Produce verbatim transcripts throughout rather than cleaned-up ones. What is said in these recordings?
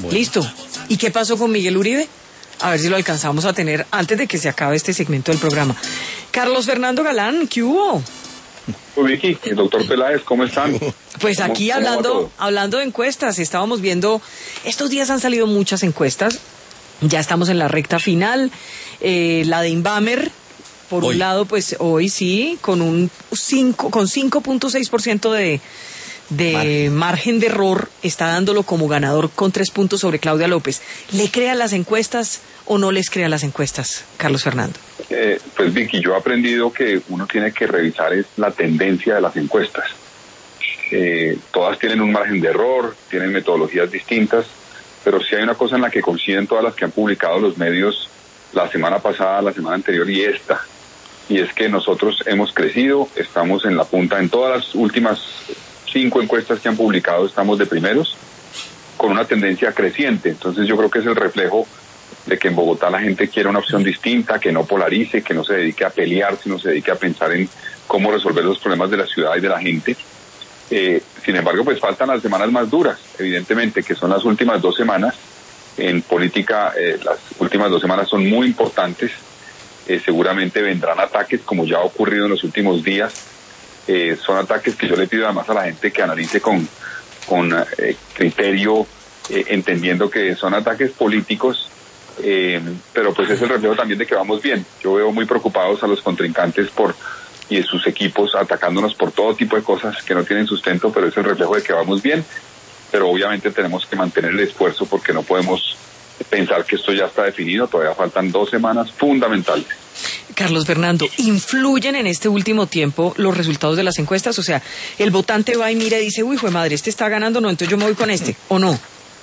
Bueno. Listo. ¿Y qué pasó con Miguel Uribe? A ver si lo alcanzamos a tener antes de que se acabe este segmento del programa. Carlos Fernando Galán, ¿qué hubo? Vicky, el doctor Peláez, ¿cómo están? Pues aquí ¿Cómo, cómo hablando, hablando de encuestas, estábamos viendo, estos días han salido muchas encuestas, ya estamos en la recta final, eh, la de Inbamer, por Hoy. un lado, pues hoy sí, con un cinco, con cinco punto seis por ciento de, de margen. margen de error, está dándolo como ganador con tres puntos sobre Claudia López. ¿Le crea las encuestas o no les crea las encuestas, Carlos Fernando? Eh, pues Vicky, yo he aprendido que uno tiene que revisar es la tendencia de las encuestas. Eh, todas tienen un margen de error, tienen metodologías distintas, pero sí hay una cosa en la que coinciden todas las que han publicado los medios la semana pasada, la semana anterior y esta, y es que nosotros hemos crecido, estamos en la punta, en todas las últimas cinco encuestas que han publicado estamos de primeros, con una tendencia creciente. Entonces yo creo que es el reflejo de que en Bogotá la gente quiere una opción distinta, que no polarice, que no se dedique a pelear, sino se dedique a pensar en cómo resolver los problemas de la ciudad y de la gente. Eh, sin embargo, pues faltan las semanas más duras, evidentemente, que son las últimas dos semanas. En política, eh, las últimas dos semanas son muy importantes. Eh, seguramente vendrán ataques, como ya ha ocurrido en los últimos días. Eh, son ataques que yo le pido además a la gente que analice con, con eh, criterio, eh, entendiendo que son ataques políticos, eh, pero pues es el reflejo también de que vamos bien. Yo veo muy preocupados a los contrincantes por y sus equipos atacándonos por todo tipo de cosas que no tienen sustento, pero es el reflejo de que vamos bien. Pero obviamente tenemos que mantener el esfuerzo porque no podemos pensar que esto ya está definido, todavía faltan dos semanas fundamentales. Carlos Fernando, ¿influyen en este último tiempo los resultados de las encuestas? O sea, el votante va y mira y dice, uy, jue madre, este está ganando, no, entonces yo me voy con este, ¿o no?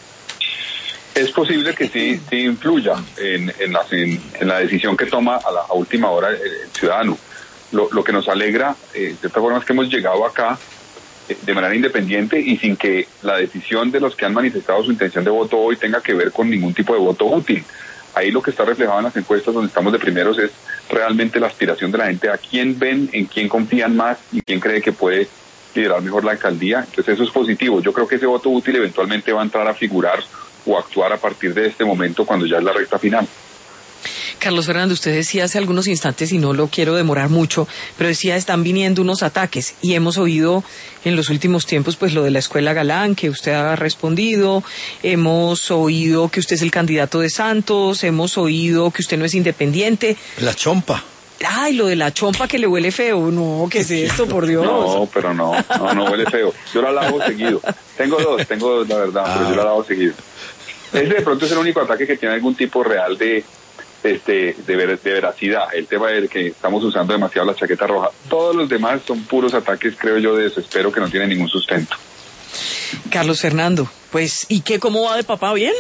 Es posible que sí, sí influya en, en, la, en, en la decisión que toma a la a última hora el, el ciudadano. Lo, lo que nos alegra, eh, de esta forma, es que hemos llegado acá eh, de manera independiente y sin que la decisión de los que han manifestado su intención de voto hoy tenga que ver con ningún tipo de voto útil. Ahí lo que está reflejado en las encuestas donde estamos de primeros es realmente la aspiración de la gente a quién ven, en quién confían más y quién cree que puede liderar mejor la alcaldía. Entonces eso es positivo. Yo creo que ese voto útil eventualmente va a entrar a figurar o actuar a partir de este momento cuando ya es la recta final. Carlos Fernando, usted decía hace algunos instantes, y no lo quiero demorar mucho, pero decía, están viniendo unos ataques, y hemos oído en los últimos tiempos, pues, lo de la Escuela Galán, que usted ha respondido, hemos oído que usted es el candidato de Santos, hemos oído que usted no es independiente. La chompa. Ay, lo de la chompa que le huele feo. No, ¿qué es esto, por Dios? No, pero no, no, no huele feo. Yo la lavo seguido. Tengo dos, tengo dos, la verdad, ah. pero yo la lavo seguido. Ese de pronto es el único ataque que tiene algún tipo real de este de, ver, de veracidad, el tema de que estamos usando demasiado la chaqueta roja. Todos los demás son puros ataques, creo yo, de desespero que no tienen ningún sustento. Carlos Fernando, pues, ¿y qué, cómo va de papá? ¿Bien?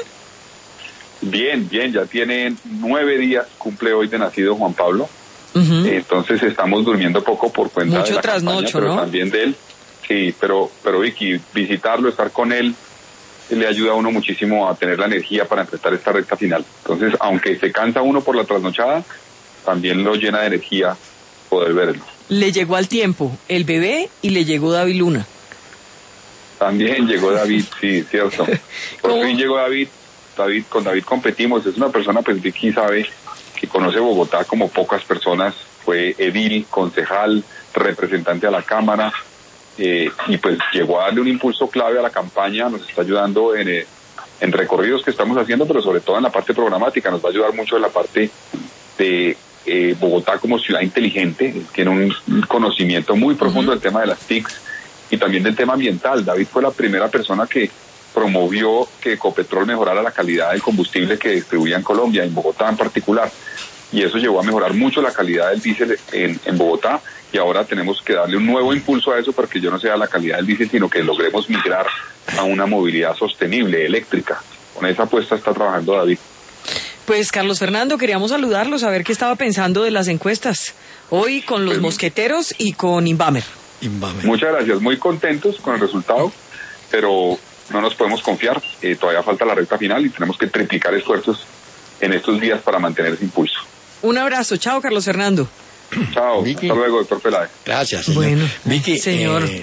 Bien, bien, ya tiene nueve días, cumple hoy de nacido Juan Pablo. Uh-huh. Entonces estamos durmiendo poco por cuenta Mucho de la trasnocho, campaña, pero ¿no? también de él. Sí, pero, pero Vicky, visitarlo, estar con él, le ayuda a uno muchísimo a tener la energía para enfrentar esta recta final. Entonces, aunque se cansa uno por la trasnochada, también lo llena de energía poder verlo. Le llegó al tiempo el bebé y le llegó David Luna. También llegó David, sí, cierto. Por ¿Cómo? fin llegó David. David, con David competimos. Es una persona, pues Vicky sabe, que conoce Bogotá como pocas personas. Fue edil, concejal, representante a la Cámara. Eh, y pues llegó a darle un impulso clave a la campaña, nos está ayudando en, eh, en recorridos que estamos haciendo, pero sobre todo en la parte programática, nos va a ayudar mucho en la parte de eh, Bogotá como ciudad inteligente. Tiene un, un conocimiento muy profundo uh-huh. del tema de las T I Cs y también del tema ambiental. David fue la primera persona que promovió que Ecopetrol mejorara la calidad del combustible que distribuía en Colombia, en Bogotá en particular, y eso llevó a mejorar mucho la calidad del diésel en, en Bogotá. Y ahora tenemos que darle un nuevo impulso a eso para que yo no sea la calidad del diésel, sino que logremos migrar a una movilidad sostenible, eléctrica. Con esa apuesta está trabajando David. Pues Carlos Fernando, queríamos saludarlo, saber qué estaba pensando de las encuestas. Hoy con los pues, mosqueteros y con Inbamer. Inbamer. Muchas gracias, muy contentos con el resultado, pero no nos podemos confiar. Eh, todavía falta la recta final y tenemos que triplicar esfuerzos en estos días para mantener ese impulso. Un abrazo, chao Carlos Fernando. Chao, Vicky. Hasta luego, doctor Peláez. Gracias, señor. Bueno, Vicky, señor. Eh,